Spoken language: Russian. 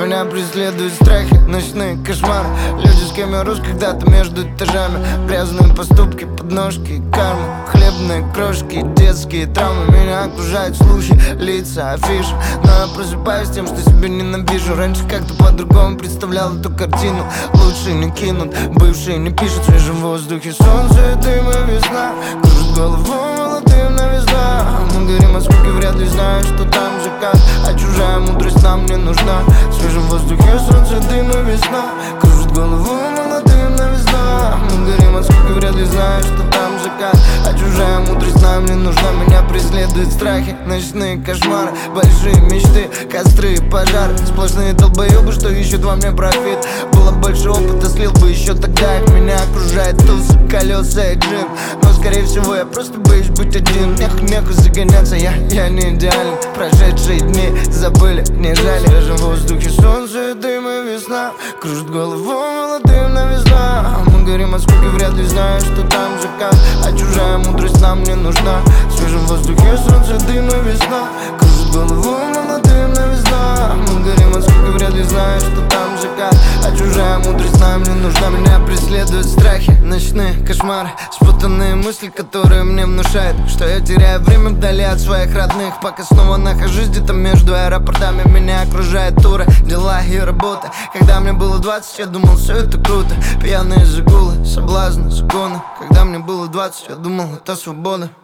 Меня преследуют страхи, ночные кошмары. Люди, с кем я рос когда-то между этажами. Грязные поступки, подножки и карма. Хлебные крошки, детские травмы. Меня окружают слухи, лица, афиши. Но я просыпаюсь тем, что себя ненавижу. Раньше как-то по-другому представлял эту картину. Лучше не кинут, бывшие не пишут. В свежем воздухе солнце, дым и весна. Кружит голову молодым новизна. Мы горим от скуки, вряд ли знаю, что там же как. А чужая мудрость нам не нужна. В свежем воздухе солнце, дым и весна. Кружит голову молодым новизна. Мы горим от скуки, вряд ли знаю, что там же как. А чужая мудрость нам не нужна. Меня преследуют страхи, ночные кошмары. Большие мечты, костры и пожары. Сплошные долбоебы, что ищут во мне профит. Было больше опыта, слил бы еще тогда их. Меня окружает туз, колеса и джип. Но скорее всего я просто боюсь быть один. Нехуй загоняться, я не идеален. Прошедшие дни забыли, не жаль. В свежем воздухе солнце, дым и весна. Кружит голову молодым новизна. Мы горим от скуки, вряд ли знаю, что там же как. А чужая мудрость нам не нужна. В свежем воздухе солнце, дым и весна. Кружит голову молодым новизна. Мы горим от скуки, вряд ли знаю, что там же как. А чужая мудрость нам не нужна. Меня преследуют страхи, ночные кошмары. Спутанные мысли, которые мне внушают, что я теряю время вдали от своих родных. Пока снова нахожусь где-то между аэропортами. Меня окружают туры, дела и работа. Когда мне было 20, я думал, все это круто. Пьяные загулы, соблазны, законы. Когда мне было 20, я думал, это свобода.